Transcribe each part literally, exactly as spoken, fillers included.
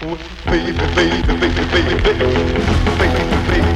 Baby, baby, baby, baby, baby, baby, baby, baby,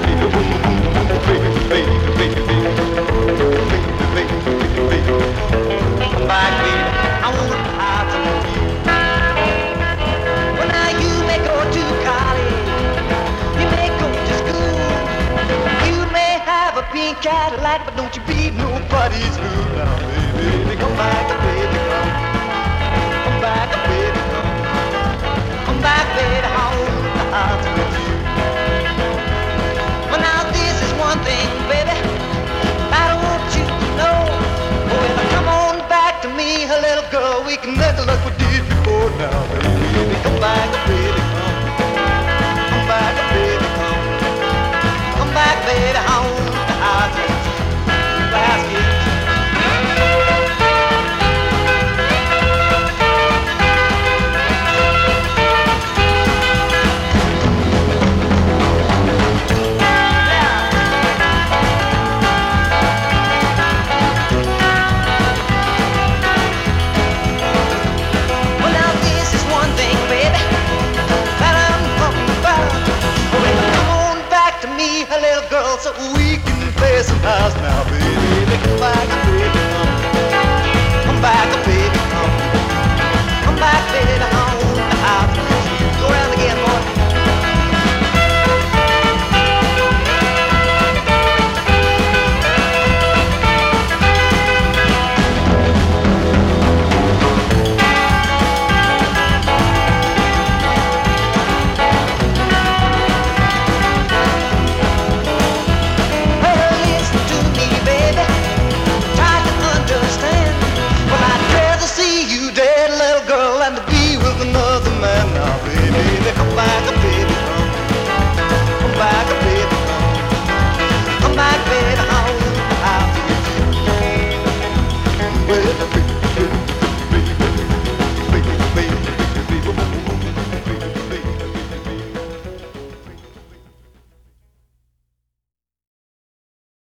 come back, baby. I wanna have to you. Well, now you may go to college, you may go to school, you may have a pink Cadillac, but don't you be nobody's fool. Now, baby, come back, baby, come, come back, baby, come, come back, baby, home to house with you. Well, now this is one thing, baby, I don't want you to know. Oh, if I come on back to me, a little girl, we can make like we did before. Now, baby, come back, baby, come, come back, baby, come, come back, baby, home to house with you. Last year. A little girl, so we can play some house now, baby. Come back, baby, come, come back, baby, come, come back, baby, home to house with you. Go around again, boy. Come back, baby, come, come back, baby, come, come back, baby, home to house with you. Well, baby, baby.